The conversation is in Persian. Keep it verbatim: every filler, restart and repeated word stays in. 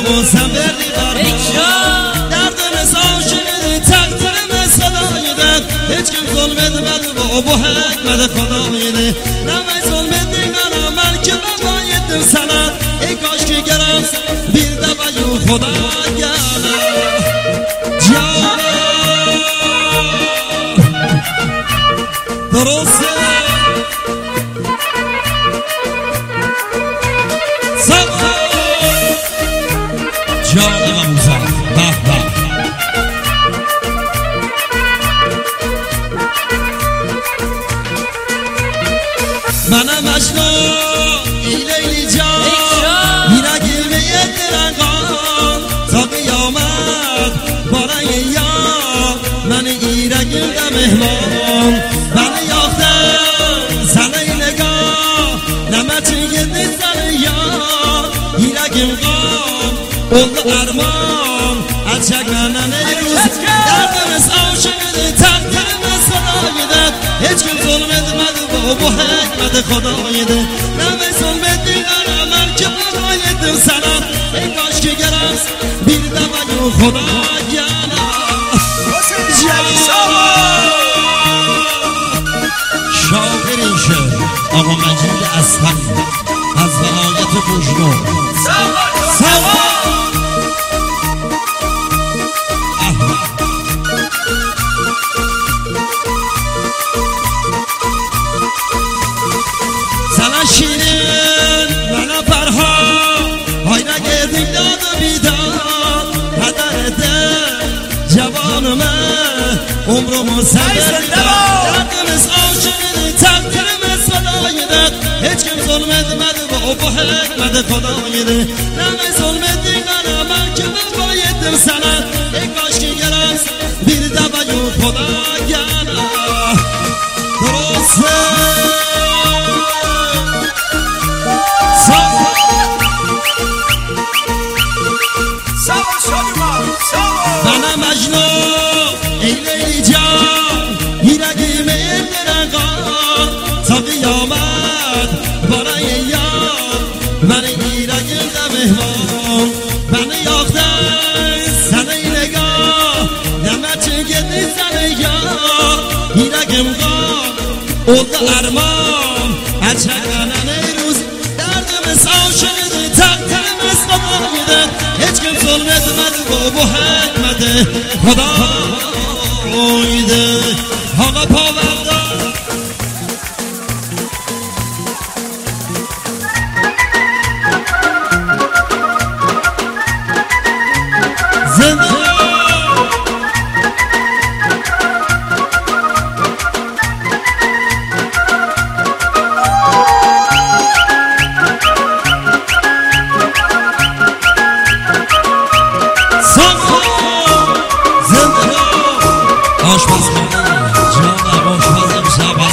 مصوری برمان دردم عاشقی تقدیرم صدایده هیچ کم ظلم ادمد با بو حکمت خدایده نمی ظلم دیگرم من که ببایدم سند ای کاش که گرم بیر دبایو خدا گرم جانم درسته سبا جانم موزم به به منم مجنون ای لیلی جان میرگی به یه درنگان تا قیامت بارای یار من ایرگی ده مهمان من یاختم سنه نگاه نمچه گنده سنه یار ایرگیم قام اولد ارمان از شکنن روز دردم از عاشقه تقدیرم از صدایده هیچ کم ظلم ادمد با بو حکمت خدایده نمی ظلم دیگرم من که ببایدم سنم ای کاش که گرم بیر دبایو خدا گرم شاعر این شعر آقا مجید اصفهانی از ولایت بوشنور سوا سنا شیرین منو پرها های نگه داد و بیداد پدرته جوانمه عمرمو سبت دردم از عاشقی تقدیرم از صدایده هیچ کم ظلم ادمد با بو حکمت خدایده نمی ظلم دیگرم من که ببایدم سند ای کاش که گرم بیر دبایو خدا گرم درسته منم مجنون ای لیلی جان میرگی به درنگان تا قیامت بارای یار من ایرگی ده مهمان من یاختم سنه نگاه نمچه گنده سنه یار ایرگیم قام اولد ارمان از شکنن روز دردم از عاشقه تقدیرم از خدایده هیچ کم ظلم ادمد با بو حکمت خدایده آقا پاورده